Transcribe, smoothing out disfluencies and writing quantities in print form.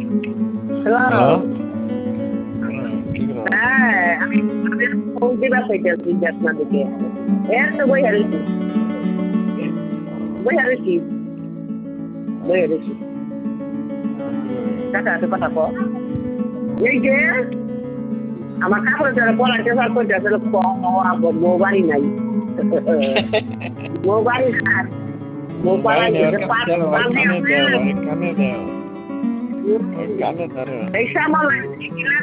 Hello. কি করো? হ্যাঁ, আমি ফোন দিবা কইতাছি যে আপনাদেরকে। তো বই হারিয়েছি। বই হারিয়েছি। বই হারিয়েছি। কাকা তো কথা কো। এই যে আমার কাপড় যারা পড়াইতে পার কইতাছে বউ বাড়ি নাই। বউ বাড়ি নাই। বউ বাড়ি পাড়াই নেই, ওর গেছে কাছে চলো, ওর কানে দাও, ওর কানে দাও, ওর কানে ধরো। এই সামাল